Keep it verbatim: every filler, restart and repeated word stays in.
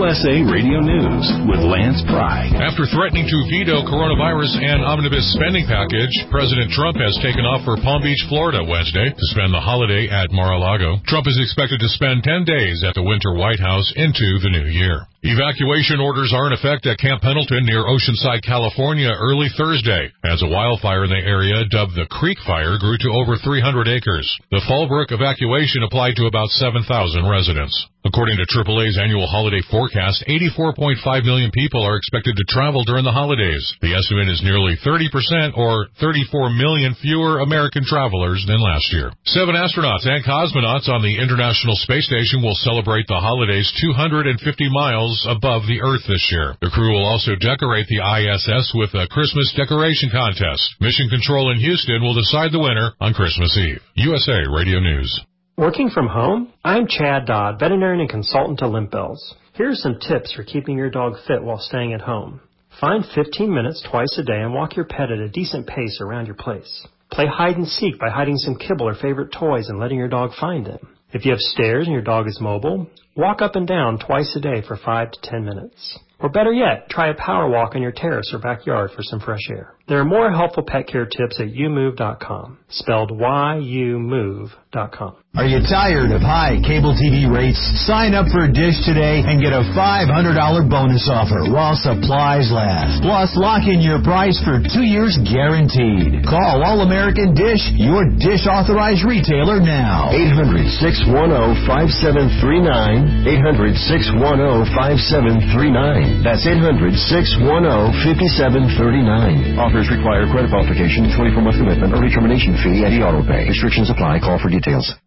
S A Radio News with Lance Pry. After threatening to veto coronavirus and omnibus spending package, President Trump has taken off for Palm Beach, Florida Wednesday to spend the holiday at Mar-a-Lago. Trump is expected to spend ten days at the Winter White House into the new year. Evacuation orders are in effect at Camp Pendleton near Oceanside, California early Thursday, as a wildfire in the area dubbed the Creek Fire grew to over three hundred acres. The Fallbrook evacuation applied to about seven thousand residents. According to triple A's annual holiday forecast, eighty-four point five million people are expected to travel during the holidays. The estimate is nearly thirty percent or thirty-four million fewer American travelers than last year. Seven astronauts and cosmonauts on the International Space Station will celebrate the holidays two hundred fifty miles above the Earth this year. The crew will also decorate the I S S with a Christmas decoration contest. Mission Control in Houston will decide the winner on Christmas Eve. U S A Radio News. Working from home? I'm Chad Dodd, veterinarian and consultant to Limp Bells. Here are some tips for keeping your dog fit while staying at home. Find fifteen minutes twice a day and walk your pet at a decent pace around your place. Play hide and seek by hiding some kibble or favorite toys and letting your dog find them. If you have stairs and your dog is mobile, walk up and down twice a day for five to ten minutes. Or better yet, try a power walk on your terrace or backyard for some fresh air. There are more helpful pet care tips at you move dot com, spelled Y U move dot com. Are you tired of high cable T V rates? Sign up for Dish today and get a five hundred dollars bonus offer while supplies last. Plus, lock in your price for two years guaranteed. Call All-American Dish, your Dish authorized retailer now. eight hundred, six one zero, five seven three nine. eight hundred, six one zero, five seven three nine. That's eight hundred, six one zero, five seven three nine. Offers require credit qualification, twenty-four month commitment, early termination fee, and e-auto pay. Restrictions apply. Call for details.